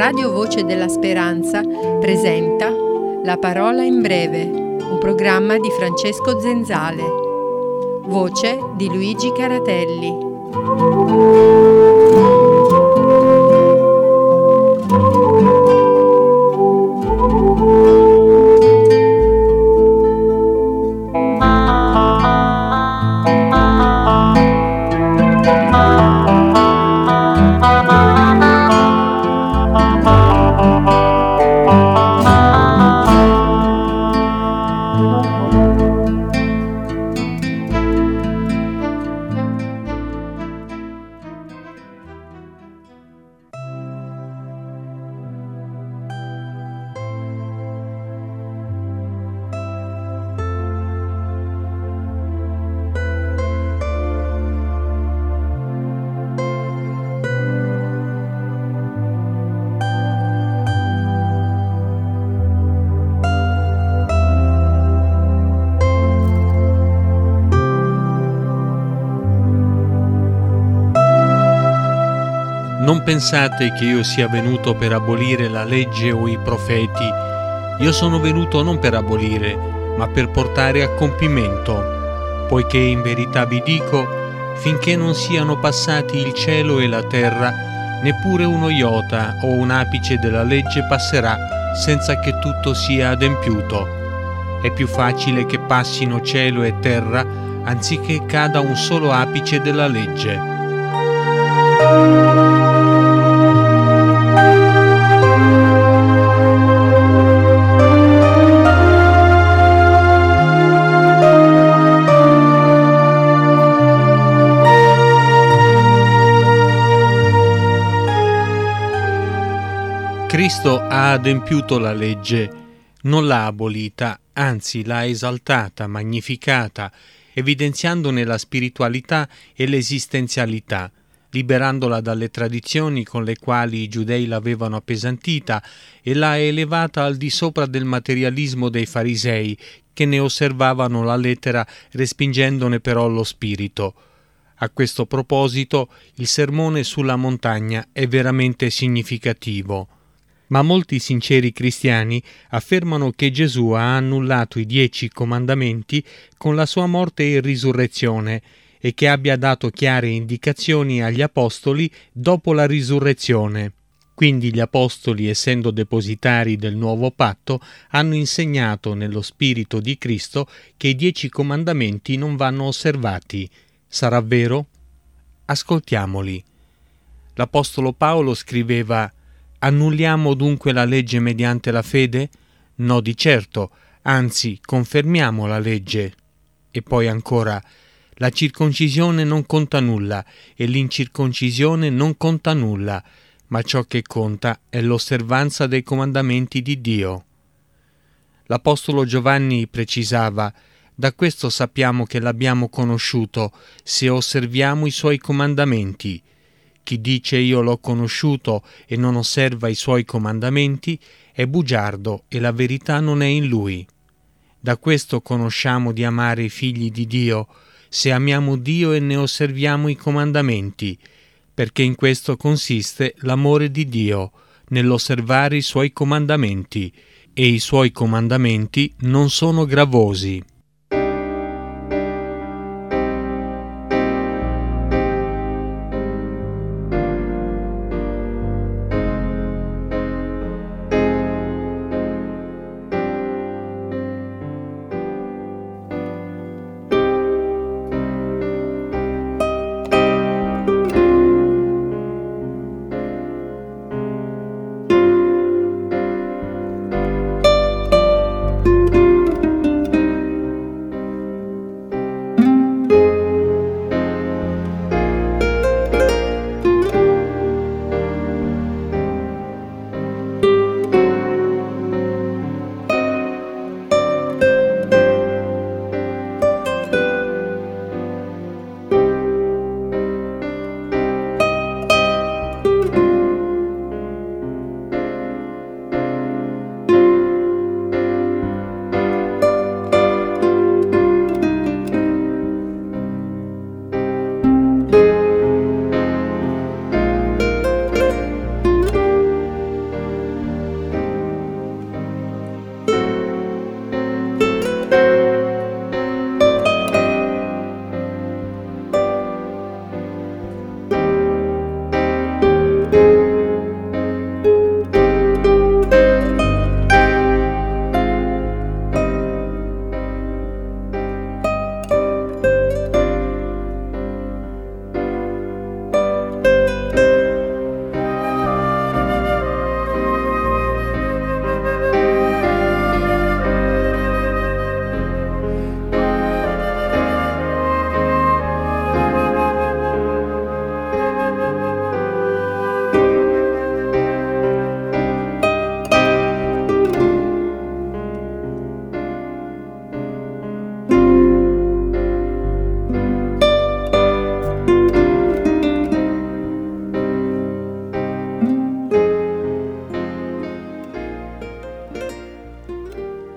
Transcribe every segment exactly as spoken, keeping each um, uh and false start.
Radio Voce della Speranza presenta La Parola in Breve, un programma di Francesco Zenzale. Voce di Luigi Caratelli. Non pensate che io sia venuto per abolire la legge o i profeti. Io sono venuto non per abolire, ma per portare a compimento. Poiché in verità vi dico, finché non siano passati il cielo e la terra, neppure uno iota o un apice della legge passerà senza che tutto sia adempiuto. È più facile che passino cielo e terra anziché cada un solo apice della legge. Cristo ha adempiuto la legge, non l'ha abolita, anzi l'ha esaltata, magnificata, evidenziandone la spiritualità e l'esistenzialità, liberandola dalle tradizioni con le quali i giudei l'avevano appesantita e l'ha elevata al di sopra del materialismo dei farisei, che ne osservavano la lettera respingendone però lo spirito. A questo proposito, il sermone sulla montagna è veramente significativo. Ma molti sinceri cristiani affermano che Gesù ha annullato i dieci comandamenti con la sua morte e risurrezione e che abbia dato chiare indicazioni agli apostoli dopo la risurrezione. Quindi gli apostoli, essendo depositari del nuovo patto, hanno insegnato nello spirito di Cristo che i dieci comandamenti non vanno osservati. Sarà vero? Ascoltiamoli. L'apostolo Paolo scriveva: annulliamo dunque la legge mediante la fede? No, di certo, anzi confermiamo la legge. E poi ancora: la circoncisione non conta nulla e l'incirconcisione non conta nulla, ma ciò che conta è l'osservanza dei comandamenti di Dio. L'apostolo Giovanni precisava: da questo sappiamo che l'abbiamo conosciuto, se osserviamo i suoi comandamenti. Chi dice io l'ho conosciuto e non osserva i suoi comandamenti è bugiardo e la verità non è in lui. Da questo conosciamo di amare i figli di Dio, se amiamo Dio e ne osserviamo i comandamenti, perché in questo consiste l'amore di Dio, nell'osservare i suoi comandamenti, e i suoi comandamenti non sono gravosi.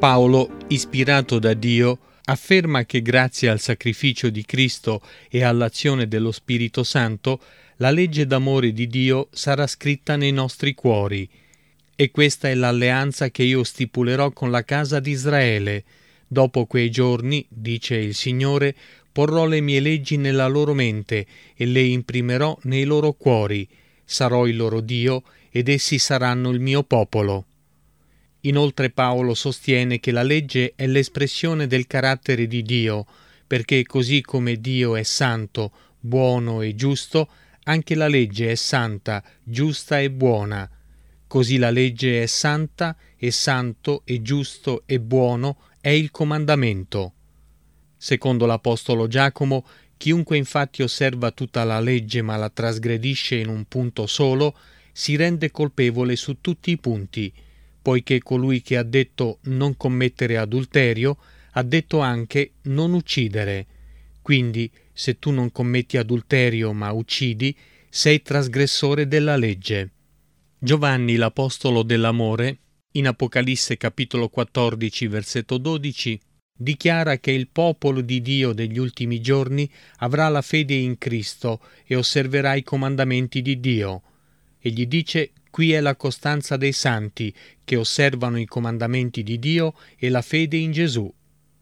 Paolo, ispirato da Dio, afferma che grazie al sacrificio di Cristo e all'azione dello Spirito Santo, la legge d'amore di Dio sarà scritta nei nostri cuori. E questa è l'alleanza che io stipulerò con la casa di Israele. Dopo quei giorni, dice il Signore, porrò le mie leggi nella loro mente e le imprimerò nei loro cuori. Sarò il loro Dio ed essi saranno il mio popolo. Inoltre Paolo sostiene che la legge è l'espressione del carattere di Dio, perché così come Dio è santo, buono e giusto, anche la legge è santa, giusta e buona. Così la legge è santa e santo e giusto e buono è il comandamento. Secondo l'Apostolo Giacomo, chiunque infatti osserva tutta la legge ma la trasgredisce in un punto solo, si rende colpevole su tutti i punti, poiché colui che ha detto non commettere adulterio, ha detto anche non uccidere. Quindi, se tu non commetti adulterio ma uccidi, sei trasgressore della legge. Giovanni, l'apostolo dell'amore, in Apocalisse capitolo quattordici, versetto dodici, dichiara che il popolo di Dio degli ultimi giorni avrà la fede in Cristo e osserverà i comandamenti di Dio. Egli dice: qui è la costanza dei santi, che osservano i comandamenti di Dio e la fede in Gesù.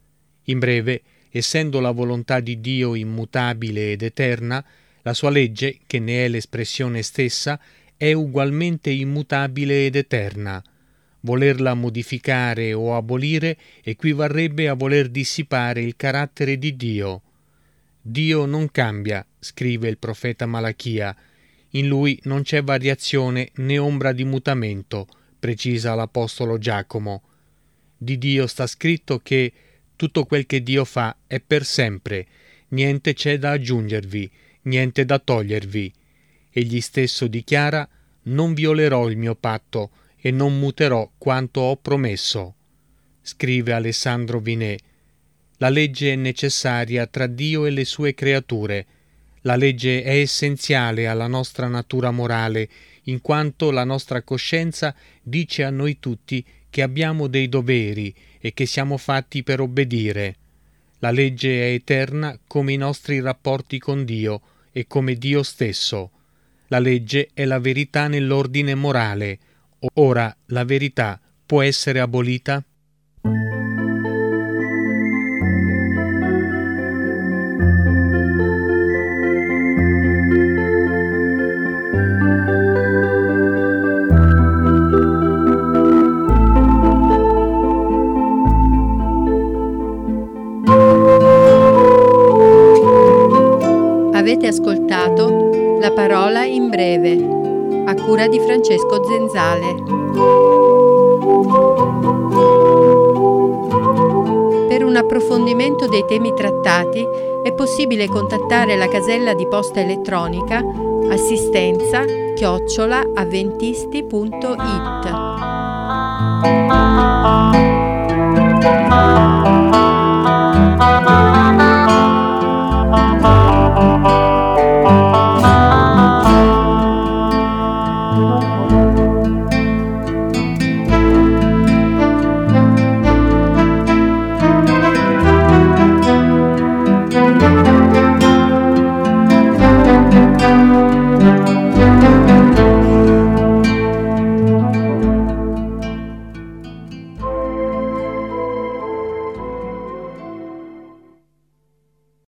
In breve, essendo la volontà di Dio immutabile ed eterna, la sua legge, che ne è l'espressione stessa, è ugualmente immutabile ed eterna. Volerla modificare o abolire equivarrebbe a voler dissipare il carattere di Dio. Dio non cambia, scrive il profeta Malachia. In lui non c'è variazione né ombra di mutamento, precisa l'apostolo Giacomo. Di Dio sta scritto che tutto quel che Dio fa è per sempre, niente c'è da aggiungervi, niente da togliervi. Egli stesso dichiara: non violerò il mio patto e non muterò quanto ho promesso. Scrive Alessandro Vinè: la legge è necessaria tra Dio e le sue creature. La legge è essenziale alla nostra natura morale, in quanto la nostra coscienza dice a noi tutti che abbiamo dei doveri e che siamo fatti per obbedire. La legge è eterna come i nostri rapporti con Dio e come Dio stesso. La legge è la verità nell'ordine morale. Ora, la verità può essere abolita? Avete ascoltato La parola in breve, a cura di Francesco Zenzale. Per un approfondimento dei temi trattati è possibile contattare la casella di posta elettronica assistenza chiocciola avventisti punto it.